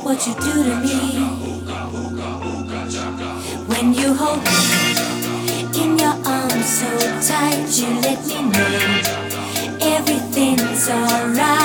what you do to me. When you hold me in your arms so tight, you let me know everything's alright.